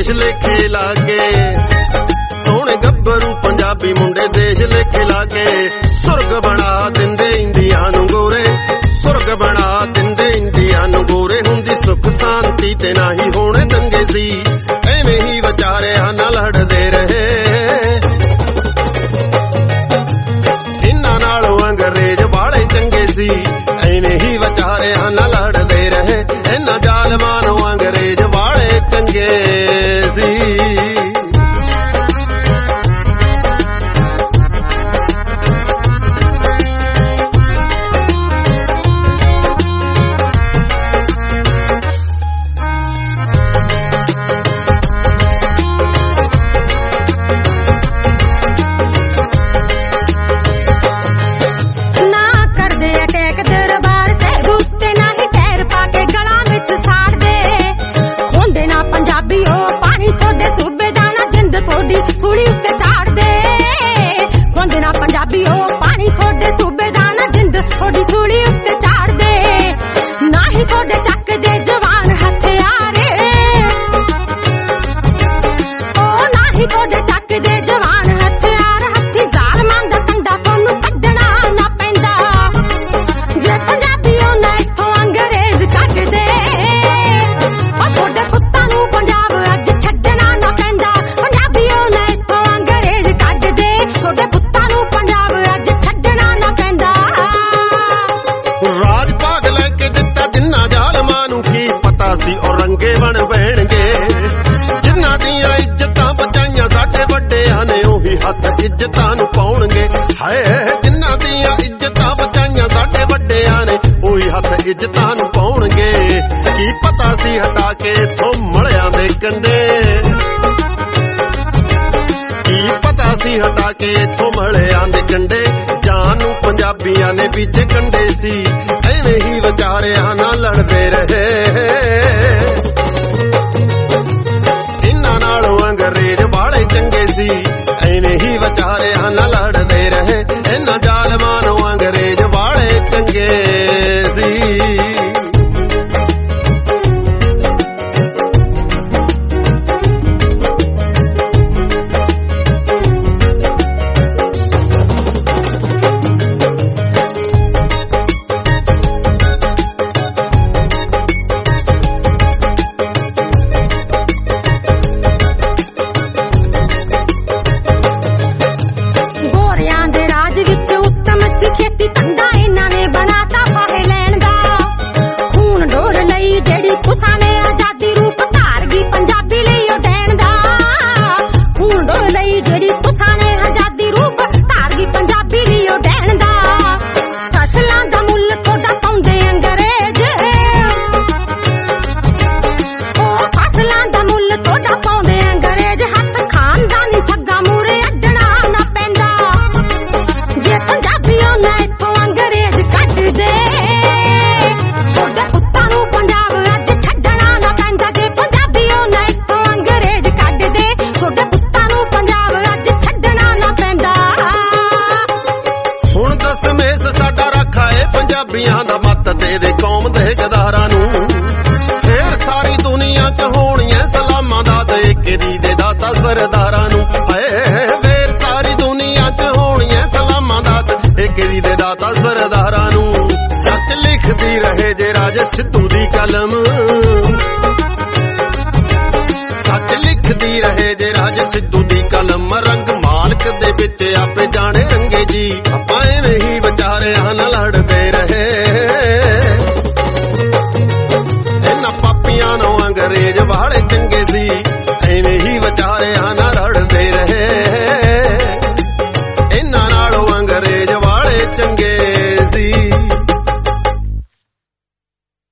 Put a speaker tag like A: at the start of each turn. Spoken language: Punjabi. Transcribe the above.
A: ਦੇਸ਼ ਲੇਖੇ ਲਾ ਕੇ, ਸੋਹਣੇ ਗੱਭਰੂ ਪੰਜਾਬੀ ਮੁੰਡੇ ਦੇਸ਼ ਲੇਖੇ ਲਾ ਕੇ ਸੁਰਗ ਬਣਾ ਦਿੰਦੇ ਇੰਡੀਆ ਨੂੰ ਗੋਰੇ, ਸੁਰਗ ਬਣਾ ਦਿੰਦੇ ਇੰਡੀਆ ਨੂੰ ਗੋਰੇ। ਹੁੰਦੀ ਸੁੱਖ ਸ਼ਾਂਤੀ ਤੇ ਨਾ ਹੀ ਹੋਣੇ ਦੰਗੇ ਸੀ, ਐਵੇਂ ਹੀ ਵਿਚਾਰਿਆਂ ਨਾਲ ਲੜਦੇ ਰਹੇ। ਇਹਨਾਂ ਨਾਲੋਂ ਅੰਗਰੇਜ਼ ਵਾਲੇ ਚੰਗੇ ਸੀ, ਐਵੇਂ ਹੀ ਵਿਚਾਰਿਆਂ ਨਾਲ ਲੜਦੇ ਰਹੇ। ਇਹਨਾਂ ਜ਼ਾਲਮਾਂ ਨੂੰ ਅੰਗਰੇਜ਼ ਵਾਲੇ ਚੰਗੇ ਸੀ।
B: ਸੂਲੀ ਉੱਤੇ ਝਾੜਦੇ ਹੁੰਦੇ ਨਾ ਪੰਜਾਬੀ, ਉਹ ਪਾਣੀ ਤੁਹਾਡੇ ਸੂਬੇ ਦਾ ਨਾ ਜਿੰਦ ਤੁਹਾਡੀ ਸੂਲੀ ਉੱਤੇ ਝਾੜਦੇ। ਨਾ ਹੀ ਤੁਹਾਡੇ ਚੱਕਦੇ ਜਵਾਨ ਹਥਿਆਰੇ, ਉਹ ਨਾ ਹੀ ਤੁਹਾਡੇ ਚੱਕਦੇ ਜਵਾਨ ਹਥਿਆਰ। ਹੱਥੀ ਜ਼ਾਲਮਾਂ ਦਾ ਕੰਡਾ ਤੁਹਾਨੂੰ ਕੱਢਣਾ ਨਾ ਪੈਂਦਾ, ਜੇ ਪੰਜਾਬੀ ਉਹਨਾਂ ਇੱਥੋਂ ਅੰਗਰੇਜ਼ ਕੱਢਦੇ। ਉਹ ਤੁਹਾਡੇ ਪੁੱਤਾਂ ਨੂੰ ਪੰਜਾਬ ਅੱਜ ਛੱਡਣਾ ਨਾ ਪੈਂਦਾ, ਪੰਜਾਬੀ ਉਹਨਾਂ ਇੱਥੋਂ ਅੰਗਰੇਜ਼ ਕੱਢਦੇ। ਤੁਹਾਡੇ ਪੁੱਤਾਂ ਨੂੰ ਪੰਜਾਬ ਅੱਜ ਛੱਡਣਾ ਨਾ ਪੈਂਦਾ।
A: ਰਾਜ ਭਾਗ ਲੈ ਕੇ ਦਿੱਤਾ ਜਿੰਨਾ ਜ਼ਾਲਮਾਂ ਨੂੰ ਕੀ ਪਤਾ ਸੀ ਉਹ ਰੰਗੇ ਬਣ ਬਹਿਣਗੇ। ਜਿਨ੍ਹਾਂ ਦੀਆਂ ਇੱਜ਼ਤਾਂ ਬਚਾਈਆਂ ਸਾਡੇ ਵੱਡਿਆਂ ਨੇ ਉਹੀ ਹੱਥ ਇੱਜ਼ਤਾਂ ਨੂੰ ਪਾਉਣਗੇ। ਹਾਏ ਜਿਨ੍ਹਾਂ ਦੀਆਂ ਇੱਜ਼ਤਾਂ ਬਚਾਈਆਂ ਸਾਡੇ ਵੱਡਿਆਂ ਨੇ ਉਹੀ ਹੱਥ ਇੱਜ਼ਤਾਂ ਨੂੰ ਪਾਉਣਗੇ। ਕੀ ਪਤਾ ਸੀ ਹਟਾ ਕੇ ਇੱਥੋਂ ਮਲਿਆਂ ਦੇ ਕੰਡੇ, ਕੀ ਪਤਾ ਸੀ ਹਟਾ ਕੇ ਇੱਥੋਂ ਮਲਿਆਂ ਦੇ ਕੰਡੇ। ਜਾਨ ਨੂੰ ਪੰਜਾਬੀਆਂ ਨੇ ਬੀਜੇ ਕੰਡੇ ਸੀ, ਐਵੇਂ ਹੀ ਵਿਚਾਰਿਆਂ ਨਾਲ ਲੜਦੇ ਰਹੇ। ਇਹਨਾਂ ਨਾਲੋਂ ਅੰਗਰੇਜ਼ ਵਾਲੇ ਚੰਗੇ ਸੀ, ਐਵੇਂ ਹੀ ਵਿਚਾਰਿਆਂ ਨਾਲ ਲੜਦੇ ਰਹੇ। ਇਹਨਾਂ ਜ਼ਾਲਮਾਂ ਨੂੰ ਅੰਗਰੇਜ਼ ਵਾਲੇ ਚੰਗੇ ਸੀ।
B: ਖੇਤੀ ਧੰਦਾ ਇਹਨਾਂ ਨੇ ਬਣਾਤਾ ਫਾਹੇ ਲੈਣ ਦਾ। ਖੂਨ ਡੋਰ ਲਈ ਜਿਹੜੀ ਤੁਸਾਂ ਨੇ ਆਜ਼ਾਦੀ ਰੂਪ ਧਾਰ ਗਈ ਪੰਜਾਬੀ ਲਈ ਉਹ ਦੇਣ ਦਾ। ਖੂਨ ਡੋਰ ਲਈ ਜਿਹੜੀ ਤੁਸਾਂ ਨੇ ਆਜ਼ਾਦੀ ਰੂਪ ਧਾਰ ਗਈ ਪੰਜਾਬੀ ਲਈ ਉਹ ਦੇਣ ਦਾ। ਫਸਲਾਂ ਦਾ ਮੁੱਲ ਤੁਹਾਡਾ ਪਾਉਂਦੇ ਅੰਗਰੇਜ਼, ਉਹ ਫਸਲਾਂ ਦਾ ਮੁੱਲ ਤੁਹਾਡਾ ਪਾਉਂਦੇ ਅੰਗਰੇਜ਼। ਹੱਥ ਖਾਨਦਾਨੀ ਠੱਗਾਂ ਮੂਹਰੇ ਅੱਡਣਾ ਨਾ ਪੈਂਦਾ, ਜੇ ਪੰਜਾਬੀ ਉਹਨਾਂ ਇੱਥੋਂ ਅੰਗਰੇਜ਼ ਕੱਢਦੇ। ਤੁਹਾਡੇ ਪੁੱਤਾਂ ਨੂੰ ਪੰਜਾਬ ਅੱਜ ਛੱਡਣਾ ਨਾ ਪੈਂਦਾ, ਜੇ ਪੰਜਾਬੀ ਉਹਨਾਂ ਇੱਥੋਂ ਅੰਗਰੇਜ਼ ਕੱਢਦੇ। ਤੁਹਾਡੇ ਪੁੱਤਾਂ ਨੂੰ ਪੰਜਾਬ ਅੱਜ ਛੱਡਣਾ ਨਾ ਪੈਂਦਾ।
A: ਹੁਣ ਦਸਮੇਸ਼ ਸਾਡਾ ਰੱਖਾ ਏ ਪੰਜਾਬੀਆਂ ਦਾ ਮੱਤ ਤੇਰੇ ਕੌਮ ਦੇ ਗਦਾਰਾਂ ਨੂੰ। ਫੇਰ ਸਾਰੀ ਦੁਨੀਆ ਚ ਹੋਣੀਆਂ ਸਲਾਮਾਂ ਦਾ ਦੇ ਦੇ ਦਾਤਾ ਸਰਦਾਰਾਂ ਨੂੰ। ਹਾਏ ਫੇਰ ਸਾਰੀ ਦੁਨੀਆ ਚ ਹੋਣੀਆਂ ਸਲਾਮਾਂ ਦਾ ਦੇ ਦਾਤਾ ਸਰਦਾਰਾਂ ਨੂੰ। ਸੱਚ ਲਿਖਦੀ ਰਹੇ ਜੇ ਰਾਜੇ ਸਿੱਧੂ ਦੀ ਕਲਮ, ਸੱਚ ਲਿਖਦੀ ਰਹੇ ਜੇ ਰਾਜੇ ਸਿੱਧੂ ਦੀ ਕਲਮ। ਰੰਗ ਮਾਲਕ ਦੇ ਵਿੱਚ ਆਪੇ ਜਾਣੇ